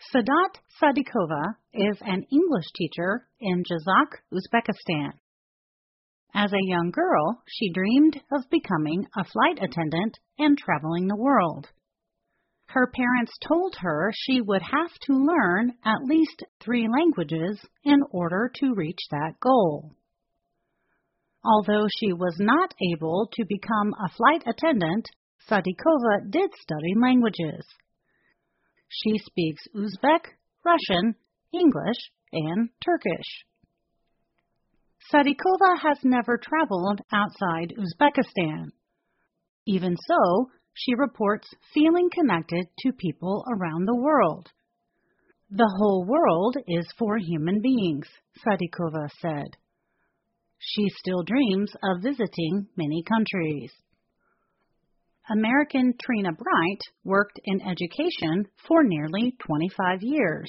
Sadat Sadikova is an English teacher in Jazak, Uzbekistan. As a young girl, she dreamed of becoming a flight attendant and traveling the world. Her parents told her she would have to learn at least 3 languages in order to reach that goal. Although she was not able to become a flight attendant, Sadikova did study languages. She speaks Uzbek, Russian, English, and Turkish. Sadikova has never traveled outside Uzbekistan. Even so, she reports feeling connected to people around the world. The whole world is for human beings, Sadikova said. She still dreams of visiting many countries. American Trina Bright worked in education for nearly 25 years.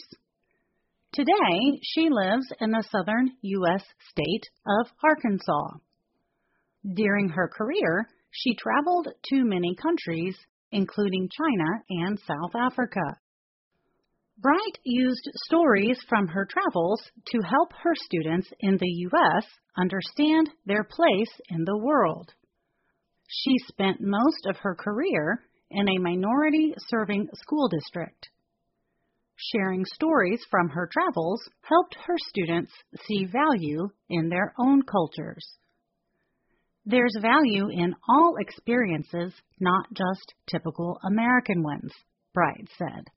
Today, she lives in the southern U.S. state of Arkansas. During her career, she traveled to many countries, including China and South Africa. Bright used stories from her travels to help her students in the U.S. understand their place in the world. She spent most of her career in a minority-serving school district. Sharing stories from her travels helped her students see value in their own cultures. There's value in all experiences, not just typical American ones, Bright said.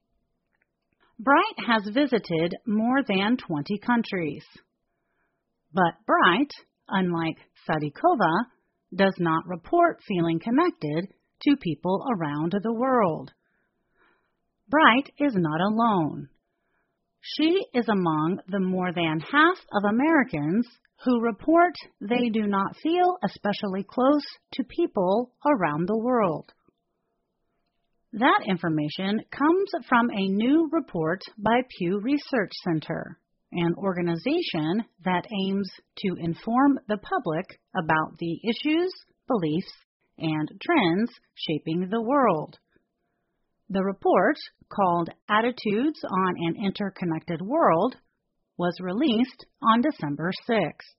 Bright has visited more than 20 countries. But Bright, unlike Sadikova, does not report feeling connected to people around the world. Bright is not alone. She is among the more than half of Americans who report they do not feel especially close to people around the world. That information comes from a new report by Pew Research Center, an organization that aims to inform the public about the issues, beliefs, and trends shaping the world. The report, called Attitudes on an Interconnected World, was released on December 6th.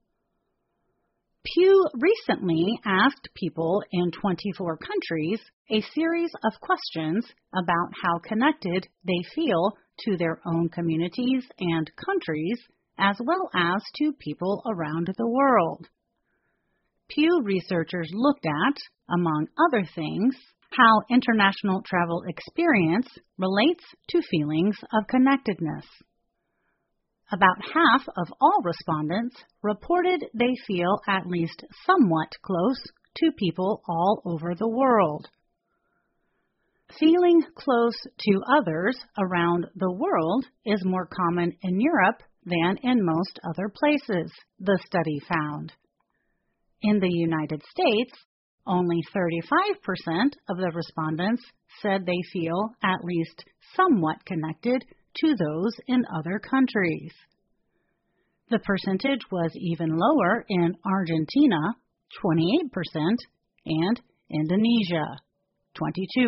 Pew recently asked people in 24 countries a series of questions about how connected they feel to their own communities and countries, as well as to people around the world. Pew researchers looked at, among other things, how international travel experience relates to feelings of connectedness. About half of all respondents reported they feel at least somewhat close to people all over the world. Feeling close to others around the world is more common in Europe than in most other places, the study found. In the United States, only 35% of the respondents said they feel at least somewhat connected to those in other countries. The percentage was even lower in Argentina, 28%, and Indonesia, 22%.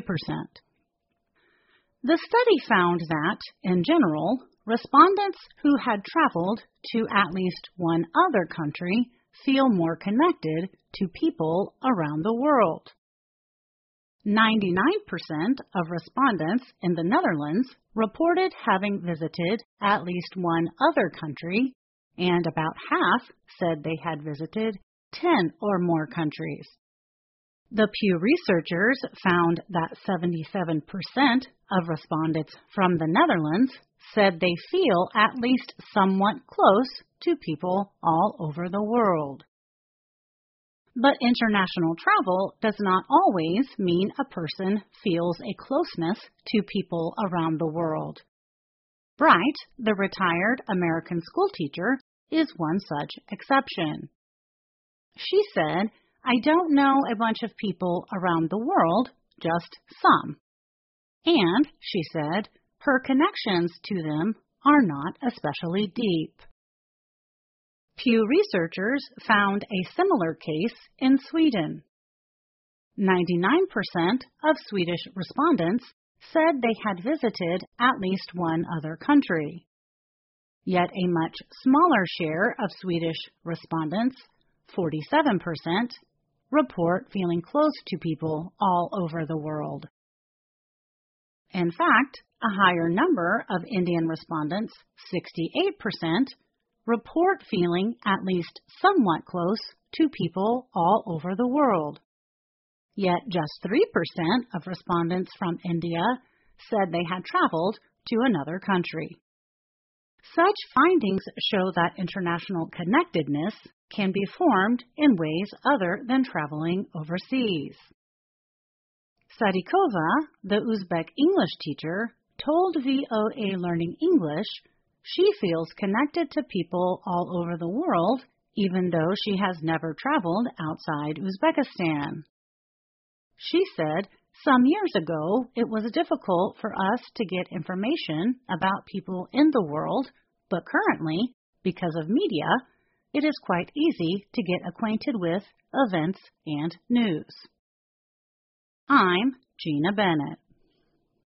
The study found that, in general, respondents who had traveled to at least one other country feel more connected to people around the world. 99% of respondents in the Netherlands reported having visited at least one other country, and about half said they had visited 10 or more countries. The Pew researchers found that 77% of respondents from the Netherlands said they feel at least somewhat close to people all over the world. But international travel does not always mean a person feels a closeness to people around the world. Bright, the retired American schoolteacher, is one such exception. She said, "I don't know a bunch of people around the world, just some." And, she said, her connections to them are not especially deep. Pew researchers found a similar case in Sweden. 99% of Swedish respondents said they had visited at least one other country. Yet a much smaller share of Swedish respondents, 47%, report feeling close to people all over the world. In fact, a higher number of Indian respondents, 68%, report feeling at least somewhat close to people all over the world. Yet just 3% of respondents from India said they had traveled to another country. Such findings show that international connectedness can be formed in ways other than traveling overseas. Sadikova, the Uzbek English teacher, told VOA Learning English she feels connected to people all over the world, even though she has never traveled outside Uzbekistan. She said, "Some years ago, it was difficult for us to get information about people in the world, but currently, because of media, it is quite easy to get acquainted with events and news." I'm Gina Bennett.